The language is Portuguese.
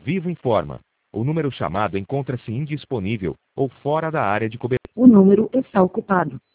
Vivo informa. O número chamado encontra-se indisponível ou fora da área de cobertura. O número está ocupado.